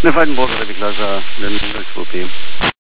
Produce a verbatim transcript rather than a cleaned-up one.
Ne fai un po' per la casa del numero suo P.